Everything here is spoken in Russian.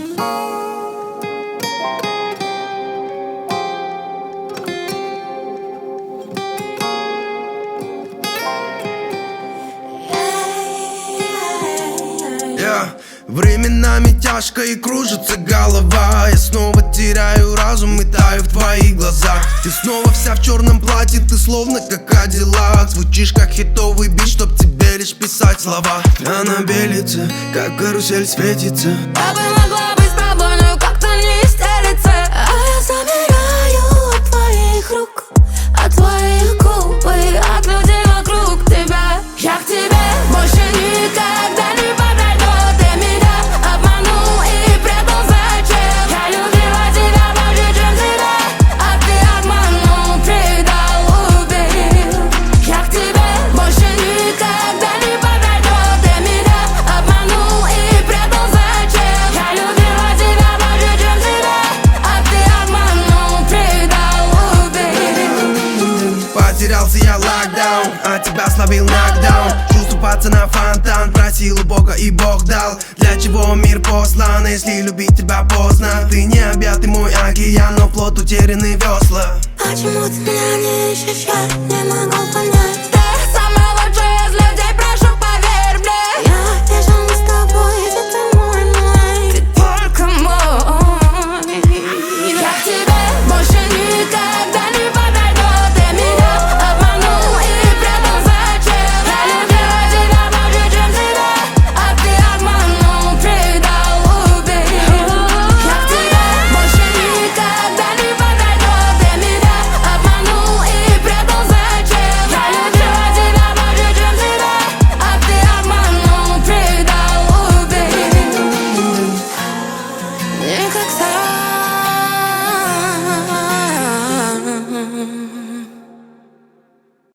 Временами тяжко и кружится голова. Я снова теряю разум и таю в твоих глазах. Ты снова вся в черном платье, ты словно как Кадиллак. Звучишь как хитовый бит, чтоб тебе лишь писать слова. Она белится, как карусель светится. Я бы могла быть с тобой, но как-то не стелится. А я замираю от твоих рук, от твоих губ и от людей вокруг тебя. Я к тебе больше никогда не подойду. Ты меня обманул и предал зачем? Я любила тебя больше, чем себя, а ты обманул, предал, убил. Я к тебе больше никогда не подойду. Ты меня обманул и предал зачем? Я любила тебя больше, чем себя, а ты обманул, предал, убил. Потерялся я локдаун, а тебя словил нокдаун. Чувствую пацана фонтан, просил у Бога и Бог дал. Для чего мир послан, если любить тебя поздно? Ты не объятый мой океан, но плот утеряны весла. Почему ты меня не ищешь, я не могу понять.